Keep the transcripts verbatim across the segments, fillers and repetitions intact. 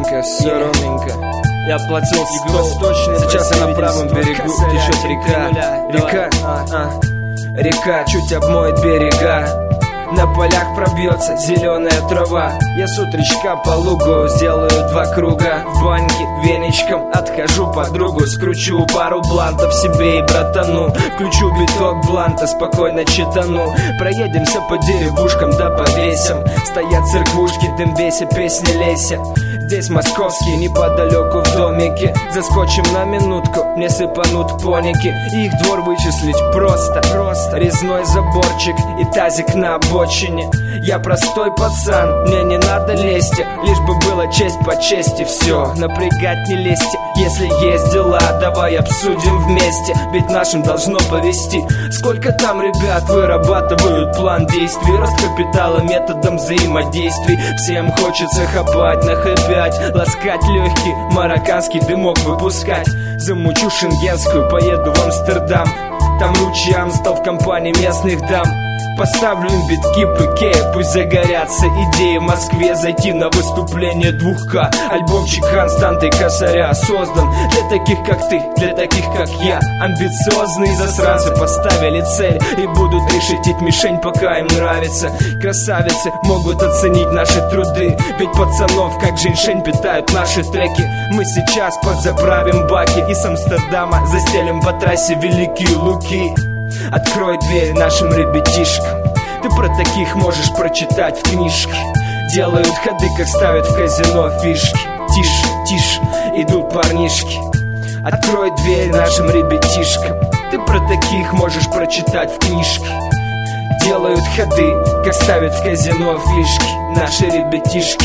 ровненько, все ровненько. Я платил стол, сейчас я на правом берегу течет река. Река, а, а, река чуть обмоет берега. На полях пробьется зеленая трава. Я с утречка по лугу сделаю два круга. В баньке веничком отхожу подругу. Скручу пару блантов себе и братану. Включу биток бланта, спокойно читану. Проедемся по деревушкам да по весям. Стоят церквушки, дым веся, песни леся. Здесь московские, неподалеку в домике. Заскочим на минутку, мне сыпанут поники. Их двор вычислить просто, просто. Резной заборчик и тазик на обочине. Я простой пацан, мне не надо лезть. Лишь бы было честь по чести. Все, напрягать не лезьте. Если есть дела, давай обсудим вместе. Ведь нашим должно повести. Сколько там ребят вырабатывают план действий. Рост капитала методом взаимодействий. Всем хочется хапать на хэппи, ласкать легкий марокканский дымок выпускать. Замучу шенгенскую, поеду в Амстердам. Там ручьям стал в компании местных дам. Поставлю им битки пыкея, пусть загорятся идеи в Москве зайти на выступление двух ка. Альбомчик Константы Косаря создан для таких как ты, для таких как я. Амбициозные засранцы поставили цель и будут решить мишень, пока им нравится. Красавицы могут оценить наши труды, ведь пацанов как женьшень питают наши треки. Мы сейчас подзаправим баки и с Амстердама застелим по трассе Великие Луки. Открой дверь нашим ребятишкам. Ты про таких можешь прочитать в книжке. Делают ходы, как ставят в казино фишки. Тише, тише, идут парнишки. Открой дверь нашим ребятишкам. Ты про таких можешь прочитать в книжке. Делают ходы, как ставят в казино фишки. Наши ребятишки.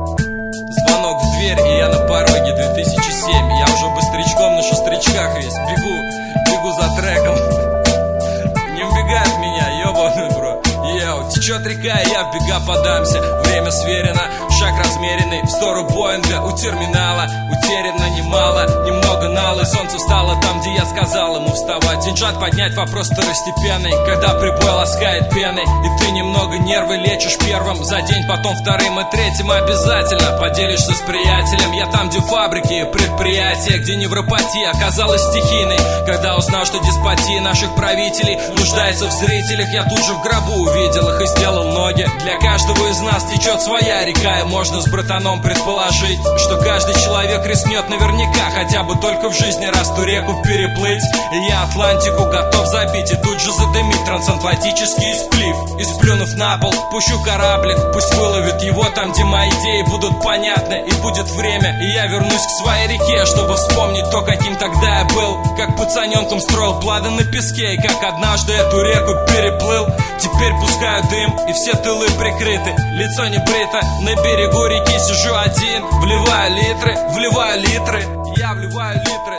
Звонок в дверь, и я на пороге. Две тысячи семь. Я уже быстрячком на шестрячках весь. Бегу, бегу за треком. Не убегает меня, ёбаный бро. Йоу, течет река, и я в бега подамся. Время сверено, шаг размеренный в сторону Боинга. У терминала утеряно немало. Немного налы, солнце встало там, где я сказал ему вставать. Деньжат поднять, вопрос второстепенный. Когда прибой ласкает пеной, и ты немного нервы лечишь первым за день, потом вторым и третьим обязательно поделишься с приятелем. Я там, где фабрики и предприятия, где невропатия оказалась стихийной. Когда узнал, что деспотия наших правителей нуждается в зрителях, я тут же в гробу увидел их и сделал ноги. Для каждого из нас течет своя река, и можно с братаном предположить, что каждый человек рискнет наверняка хотя бы только в жизни раз ту реку переплыть. И я Атлантику готов забить и тут же задымить трансатлантический сплив. И сплюнув на пол, пущу кораблик, пусть выловит его там, где мои идеи будут понятны. И будет время, и я вернусь к своей реке, чтобы вспомнить то, каким тогда я был. Как пацаненком строил планы на песке, и как однажды эту реку переплыл. Теперь пускаю дым, и все тылы прикрыты. Лицо не брито, на берегу реки сижу один. Вливаю литры, вливаю литры, я вливаю литры.